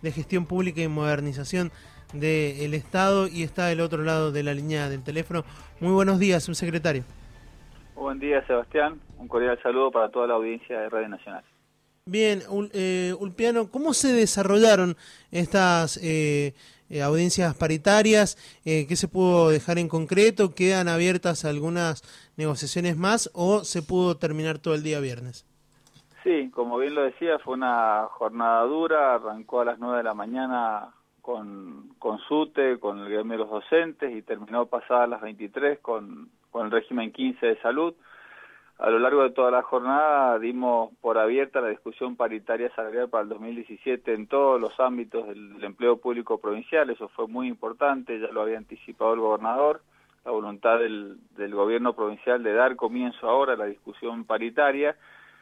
de Gestión Pública y Modernización del Estado, y está del otro lado de la línea del teléfono. Muy buenos días, subsecretario. Buen día, Sebastián. Un cordial saludo para toda la audiencia de Radio Nacional. Bien, Ulpiano, ¿cómo se desarrollaron estas audiencias paritarias? ¿Qué se pudo dejar en concreto? ¿Quedan abiertas algunas negociaciones más o se pudo terminar todo el día viernes? Sí, como bien lo decía, fue una jornada dura. Arrancó a las 9 de la mañana con SUTE, con el gremio de los docentes, y terminó pasadas las 23 con el régimen 15 de salud. A lo largo de toda la jornada dimos por abierta la discusión paritaria salarial para el 2017 en todos los ámbitos del empleo público provincial. Eso fue muy importante, ya lo había anticipado el gobernador, la voluntad del gobierno provincial de dar comienzo ahora a la discusión paritaria.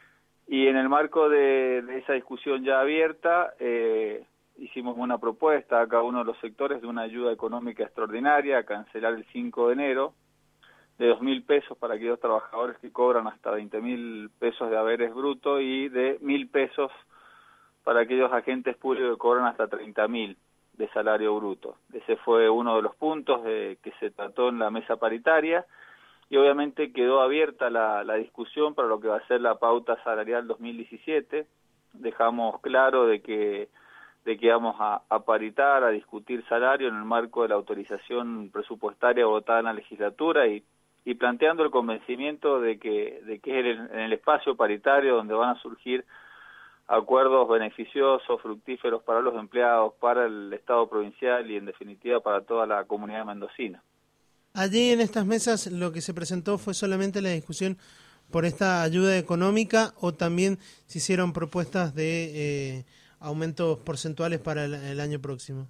Y en el marco de esa discusión ya abierta, hicimos una propuesta a cada uno de los sectores de una ayuda económica extraordinaria a cancelar el 5 de enero, de 2.000 pesos para aquellos trabajadores que cobran hasta 20.000 pesos de haberes brutos, y de 1.000 pesos para aquellos agentes públicos que cobran hasta 30.000 de salario bruto. Ese fue uno de los puntos que se trató en la mesa paritaria, y obviamente quedó abierta la discusión para lo que va a ser la pauta salarial 2017. Dejamos claro de que vamos a paritar, a discutir salario en el marco de la autorización presupuestaria votada en la legislatura, y planteando el convencimiento de que es en el espacio paritario donde van a surgir acuerdos beneficiosos, fructíferos para los empleados, para el Estado provincial y en definitiva para toda la comunidad mendocina. Allí en estas mesas lo que se presentó fue solamente la discusión por esta ayuda económica, o también se hicieron propuestas de aumentos porcentuales para el año próximo.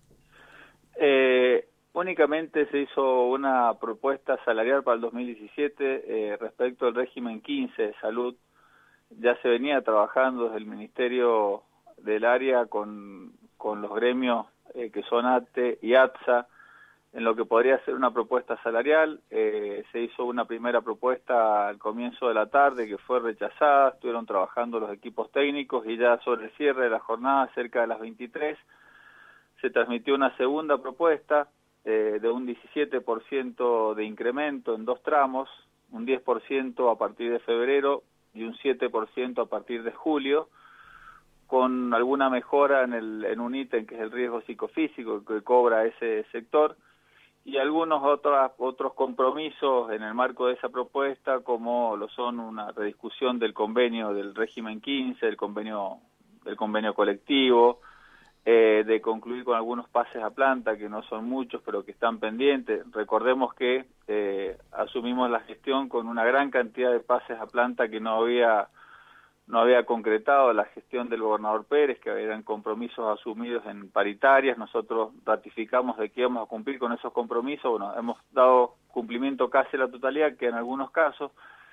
Únicamente se hizo una propuesta salarial para el 2017 respecto al régimen 15 de salud. Ya se venía trabajando desde el Ministerio del Área con los gremios que son ATE y ATSA en lo que podría ser una propuesta salarial. Se hizo una primera propuesta al comienzo de la tarde que fue rechazada. Estuvieron trabajando los equipos técnicos, y ya sobre el cierre de la jornada, cerca de las 23, se transmitió una segunda propuesta de un 17% de incremento en dos tramos, un 10% a partir de febrero y un 7% a partir de julio, con alguna mejora en un ítem que es el riesgo psicofísico que cobra ese sector, y algunos otros compromisos en el marco de esa propuesta, como lo son una rediscusión del convenio del régimen 15, del convenio colectivo, de concluir con algunos pases a planta, que no son muchos, pero que están pendientes. Recordemos que asumimos la gestión con una gran cantidad de pases a planta que no había concretado la gestión del gobernador Pérez, que eran compromisos asumidos en paritarias. Nosotros ratificamos de que íbamos a cumplir con esos compromisos. Bueno, hemos dado cumplimiento casi a la totalidad, que en algunos casos.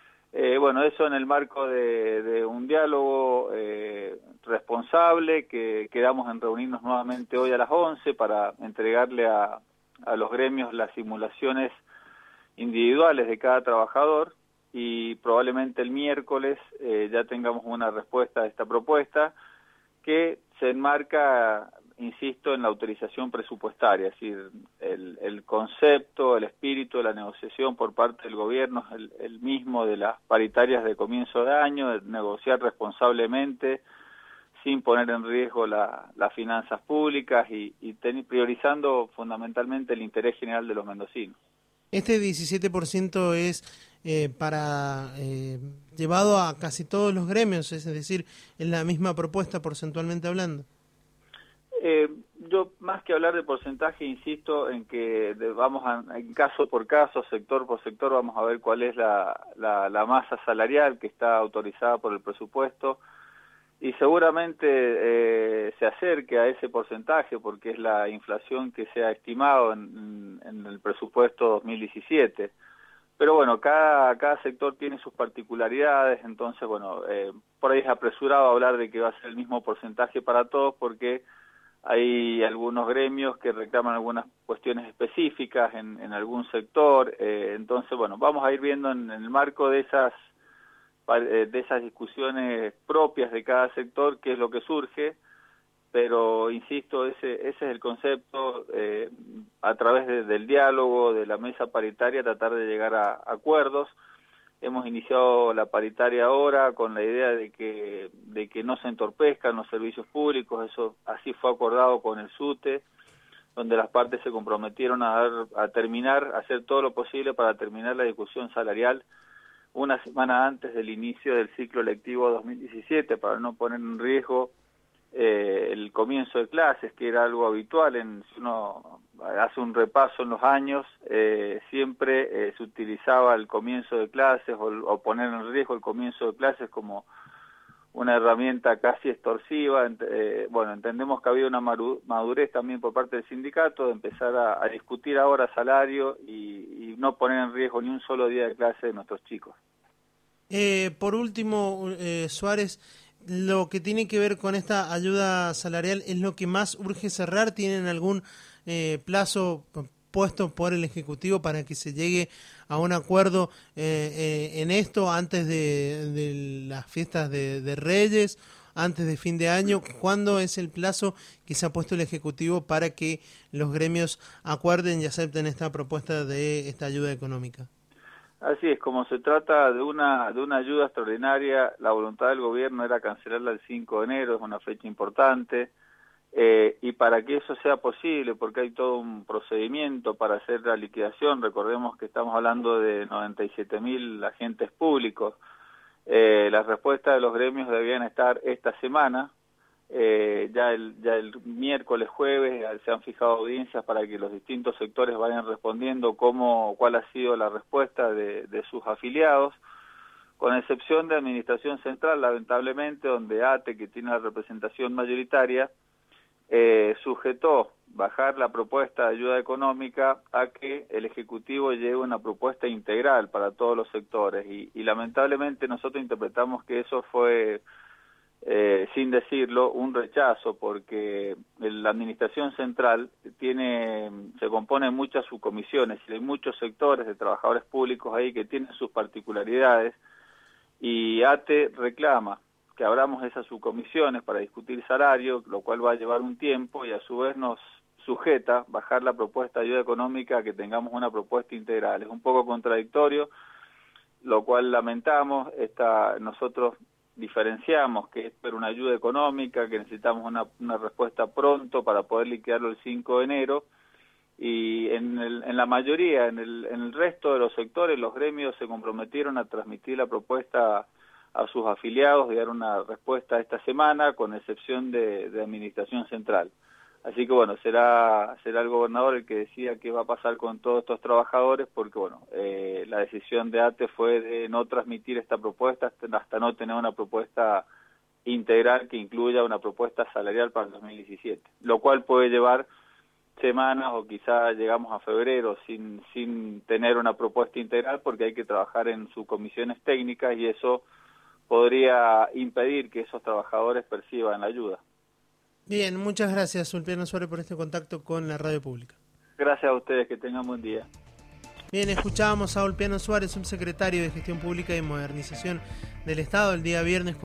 Eso en el marco de un diálogo responsable, que quedamos en reunirnos nuevamente hoy a las 11 para entregarle a los gremios las simulaciones individuales de cada trabajador, y probablemente el miércoles ya tengamos una respuesta a esta propuesta, que se enmarca, insisto, en la autorización presupuestaria. Es decir, el concepto, el espíritu de la negociación por parte del gobierno es el mismo de las paritarias de comienzo de año, de negociar responsablemente, sin poner en riesgo las finanzas públicas, y priorizando fundamentalmente el interés general de los mendocinos. Este 17% es llevado a casi todos los gremios, es decir, en la misma propuesta porcentualmente hablando. Yo, más que hablar de porcentaje, insisto en que en caso por caso, sector por sector, vamos a ver cuál es la masa salarial que está autorizada por el presupuesto, y seguramente se acerque a ese porcentaje, porque es la inflación que se ha estimado en el presupuesto 2017. Pero bueno, cada sector tiene sus particularidades, entonces por ahí es apresurado hablar de que va a ser el mismo porcentaje para todos, porque hay algunos gremios que reclaman algunas cuestiones específicas en algún sector. Entonces vamos a ir viendo en el marco de esas discusiones propias de cada sector qué es lo que surge, pero insisto, ese es el concepto, a través del diálogo, de la mesa paritaria, tratar de llegar a acuerdos. Hemos iniciado la paritaria ahora con la idea de que no se entorpezcan los servicios públicos, eso así fue acordado con el SUTE, donde las partes se comprometieron a hacer todo lo posible para terminar la discusión salarial una semana antes del inicio del ciclo lectivo 2017, para no poner en riesgo el comienzo de clases, que era algo habitual. Si uno hace un repaso en los años, siempre se utilizaba el comienzo de clases o poner en riesgo el comienzo de clases como una herramienta casi extorsiva. Bueno, entendemos que ha habido una madurez también por parte del sindicato de empezar a discutir ahora salario y no poner en riesgo ni un solo día de clase de nuestros chicos. Por último, Suárez, lo que tiene que ver con esta ayuda salarial es lo que más urge cerrar. ¿Tienen algún plazo puesto por el Ejecutivo para que se llegue a un acuerdo en esto antes de las fiestas de Reyes, antes de fin de año? ¿Cuándo es el plazo que se ha puesto el Ejecutivo para que los gremios acuerden y acepten esta propuesta de esta ayuda económica? Así es, como se trata de una ayuda extraordinaria, la voluntad del gobierno era cancelarla el 5 de enero, es una fecha importante, y para que eso sea posible, porque hay todo un procedimiento para hacer la liquidación, recordemos que estamos hablando de 97.000 agentes públicos, las respuestas de los gremios debían estar esta semana. Ya el miércoles, jueves, se han fijado audiencias para que los distintos sectores vayan respondiendo cuál ha sido la respuesta de sus afiliados, con excepción de Administración Central, lamentablemente, donde ATE, que tiene la representación mayoritaria, sujetó bajar la propuesta de ayuda económica a que el Ejecutivo lleve una propuesta integral para todos los sectores, y lamentablemente nosotros interpretamos que eso fue, sin decirlo, un rechazo, porque la Administración Central se compone de muchas subcomisiones y hay muchos sectores de trabajadores públicos ahí que tienen sus particularidades, y ATE reclama que abramos esas subcomisiones para discutir salario, lo cual va a llevar un tiempo, y a su vez nos sujeta bajar la propuesta de ayuda económica a que tengamos una propuesta integral. Es un poco contradictorio, lo cual lamentamos. Nosotros diferenciamos que es por una ayuda económica, que necesitamos una respuesta pronto para poder liquidarlo el 5 de enero, y en la mayoría, en el resto de los sectores, los gremios se comprometieron a transmitir la propuesta a sus afiliados y dar una respuesta esta semana, con excepción de Administración Central. Así que bueno, será el gobernador el que decida qué va a pasar con todos estos trabajadores, porque bueno, la decisión de ATE fue de no transmitir esta propuesta hasta no tener una propuesta integral que incluya una propuesta salarial para el 2017, lo cual puede llevar semanas o quizá llegamos a febrero sin tener una propuesta integral, porque hay que trabajar en subcomisiones técnicas y eso podría impedir que esos trabajadores perciban la ayuda. Bien, muchas gracias, Ulpiano Suárez, por este contacto con la radio pública. Gracias a ustedes, que tengan buen día. Bien, escuchábamos a Ulpiano Suárez, subsecretario de Gestión Pública y Modernización del Estado, el día viernes.